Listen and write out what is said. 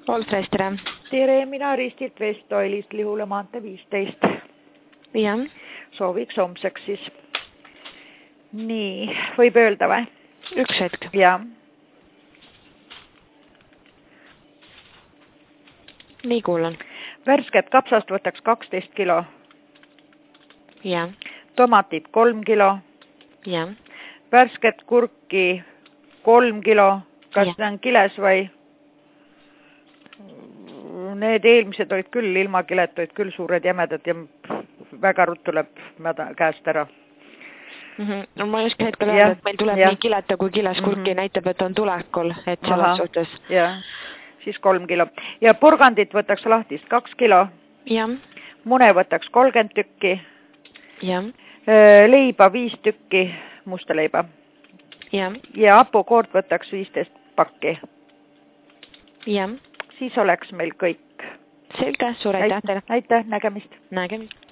Olfres, tere. Tere, mina Ristilt Vestoilist, Lihula maantee 15. Jah. Sooviks homseks siis. Nii, võib öelda või? Üks hetk. Jah. Nii kuulan. Värsket kapsast võtaks 12 kilo. Jah. Tomatid 3 kilo. Jah. Värsket kurki 3 kilo. Kas see on kiles või? Need eelmised olid küll, ilma kilet olid küll suured jämedad ja väga ruttu läheb käest ära. No ma ei oska hetkel öelda, et meil tuleb nii kileta kui kiles kurki näitab, et on tulekul, et selles suhtes. Jah, siis 3 kilo. Ja porgandit võtaks lahtist 2 kilo. Jah. Mune võtaks 30 tükki. Jah. Leiba 5 tükki, musta leiba. Jah. Ja hapukoort võtaks 15 pakki. Jah. Siis oleks meil kõik. Selge, suur aitäh teile. Aitäh, nägemist. Nägemist.